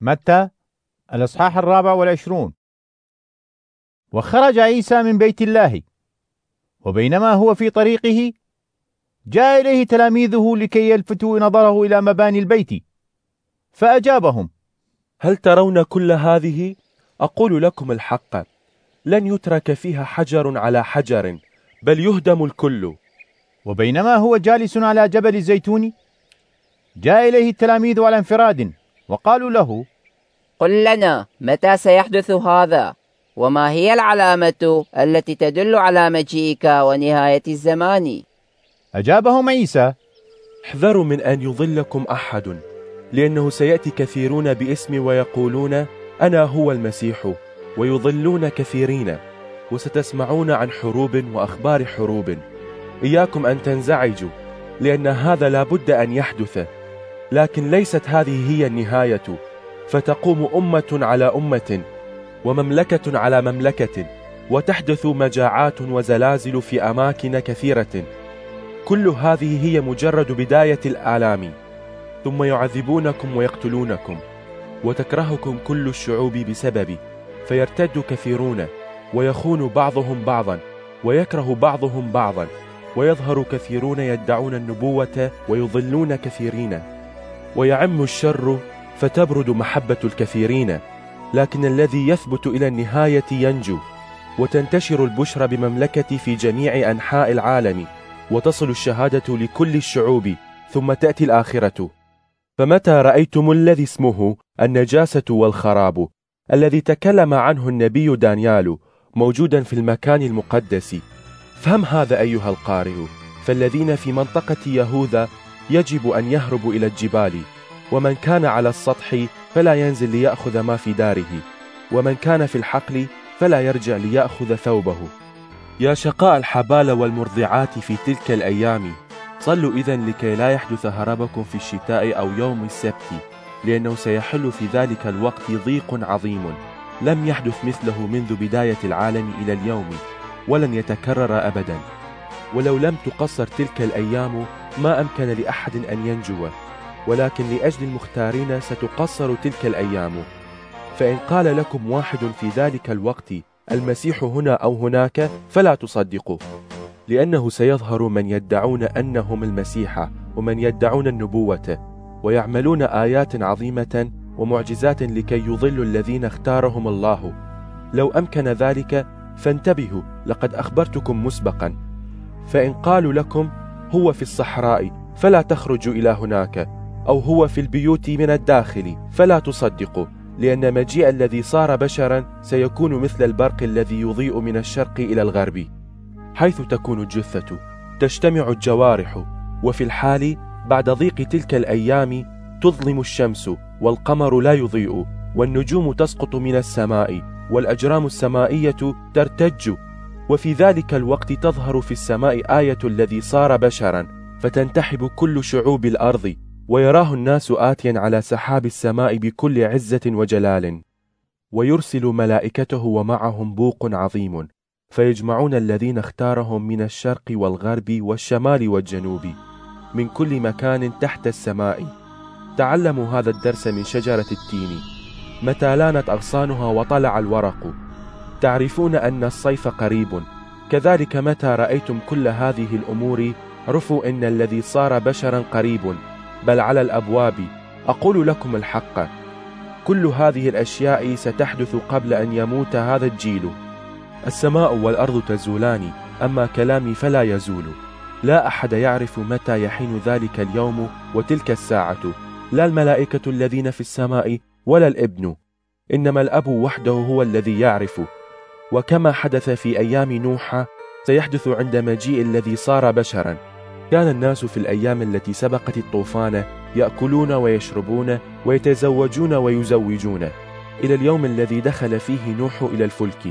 متى الإصحاح 24. وخرج عيسى من بيت الله، وبينما هو في طريقه جاء إليه تلاميذه لكي يلفتوا نظره إلى مباني البيت، فأجابهم: هل ترون كل هذه؟ أقول لكم الحق، لن يترك فيها حجر على حجر، بل يهدم الكل. وبينما هو جالس على جبل الزيتون جاء إليه التلاميذ على انفراد، وقالوا له: قل لنا متى سيحدث هذا، وما هي العلامة التي تدل على مجيئك ونهاية الزمان؟ أجابهم عيسى: احذروا من أن يضلكم أحد، لأنه سيأتي كثيرون باسمي ويقولون أنا هو المسيح، ويضلون كثيرين، وستسمعون عن حروب وأخبار حروب. إياكم أن تنزعجوا، لأن هذا لا بد أن يحدث، لكن ليست هذه هي النهاية، فتقوم أمة على أمة، ومملكة على مملكة، وتحدث مجاعات وزلازل في أماكن كثيرة. كل هذه هي مجرد بداية الآلام، ثم يعذبونكم ويقتلونكم، وتكرهكم كل الشعوب بسببي، فيرتد كثيرون، ويخون بعضهم بعضا، ويكره بعضهم بعضا، ويظهر كثيرون يدعون النبوة ويضلون كثيرين، ويعم الشر فتبرد محبة الكثيرين، لكن الذي يثبت إلى النهاية ينجو. وتنتشر البشرى بمملكتي في جميع أنحاء العالم، وتصل الشهادة لكل الشعوب، ثم تأتي الآخرة. فمتى رأيتم الذي اسمه النجاسة والخراب، الذي تكلم عنه النبي دانيال، موجودا في المكان المقدس، فهم هذا أيها القارئ. فالذين في منطقة يهوذا يجب أن يهربوا إلى الجبال، ومن كان على السطح فلا ينزل ليأخذ ما في داره، ومن كان في الحقل فلا يرجع ليأخذ ثوبه. يا شقاء الحبال والمرضعات في تلك الأيام، صلوا إذن لكي لا يحدث هربكم في الشتاء أو يوم السبت، لأنه سيحل في ذلك الوقت ضيق عظيم لم يحدث مثله منذ بداية العالم إلى اليوم، ولن يتكرر أبدا. ولو لم تقصر تلك الأيام ما أمكن لأحد أن ينجو، ولكن لأجل المختارين ستقصر تلك الأيام. فإن قال لكم واحد في ذلك الوقت المسيح هنا أو هناك فلا تصدقوا، لأنه سيظهر من يدعون أنهم المسيح، ومن يدعون النبوة، ويعملون آيات عظيمة ومعجزات لكي يضلوا الذين اختارهم الله. لو أمكن ذلك فانتبهوا، لقد أخبرتكم مسبقا. فإن قالوا لكم هو في الصحراء فلا تخرجوا إلى هناك، أو هو في البيوت من الداخل فلا تصدقوا، لأن مجيء الذي صار بشرا سيكون مثل البرق الذي يضيء من الشرق إلى الغرب. حيث تكون الجثة تجتمع الجوارح، وفي الحال بعد ضيق تلك الأيام تظلم الشمس، والقمر لا يضيء، والنجوم تسقط من السماء، والأجرام السمائية ترتج. وفي ذلك الوقت تظهر في السماء آية الذي صار بشرا، فتنتحب كل شعوب الأرض، ويراه الناس آتيا على سحاب السماء بكل عزة وجلال، ويرسل ملائكته ومعهم بوق عظيم، فيجمعون الذين اختارهم من الشرق والغرب والشمال والجنوب من كل مكان تحت السماء. تعلموا هذا الدرس من شجرة التين، متى لانت أغصانها وطلع الورق، تعرفون أن الصيف قريب. كذلك متى رأيتم كل هذه الأمور عرفوا إن الذي صار بشرا قريب، بل على الأبواب. أقول لكم الحق، كل هذه الأشياء ستحدث قبل أن يموت هذا الجيل. السماء والأرض تزولان، أما كلامي فلا يزول. لا أحد يعرف متى يحين ذلك اليوم وتلك الساعة، لا الملائكة الذين في السماء ولا الابن، إنما الأب وحده هو الذي يعرف. وكما حدث في أيام نوح سيحدث عند مجيء الذي صار بشرا. كان الناس في الأيام التي سبقت الطوفان يأكلون ويشربون ويتزوجون ويزوجون، إلى اليوم الذي دخل فيه نوح إلى الفلك،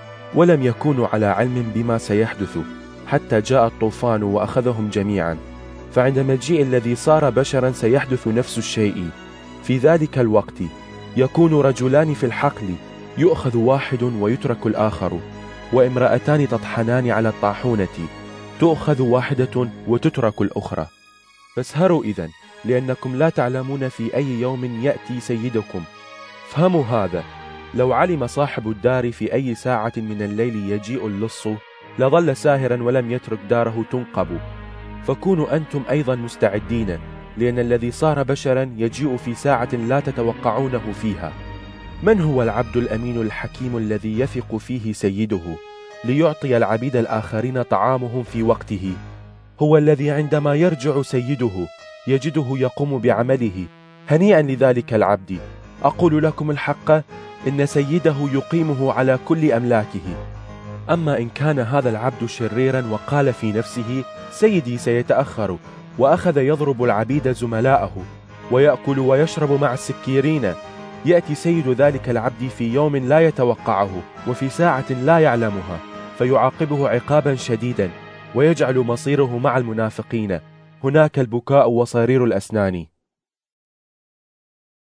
ولم يكونوا على علم بما سيحدث حتى جاء الطوفان وأخذهم جميعا. فعند مجيء الذي صار بشرا سيحدث نفس الشيء. في ذلك الوقت يكون رجلان في الحقل، يؤخذ واحد ويترك الآخر، وامرأتان تطحنان على الطاحونة، تؤخذ واحدة وتترك الأخرى. فاسهروا إذن، لأنكم لا تعلمون في أي يوم يأتي سيدكم. افهموا هذا: لو علم صاحب الدار في أي ساعة من الليل يجيء اللص لظل ساهرا ولم يترك داره تنقب. فكونوا أنتم أيضا مستعدين، لأن الذي صار بشرا يجيء في ساعة لا تتوقعونه فيها. من هو العبد الأمين الحكيم الذي يثق فيه سيده ليعطي العبيد الآخرين طعامهم في وقته؟ هو الذي عندما يرجع سيده يجده يقوم بعمله. هنيئا لذلك العبد. أقول لكم الحق، إن سيده يقيمه على كل أملاكه. أما إن كان هذا العبد شريرا وقال في نفسه: سيدي سيتأخر، وأخذ يضرب العبيد زملاءه ويأكل ويشرب مع السكيرين، يأتي سيد ذلك العبد في يوم لا يتوقعه وفي ساعة لا يعلمها، فيعاقبه عقابا شديدا، ويجعل مصيره مع المنافقين، هناك البكاء وصرير الأسنان.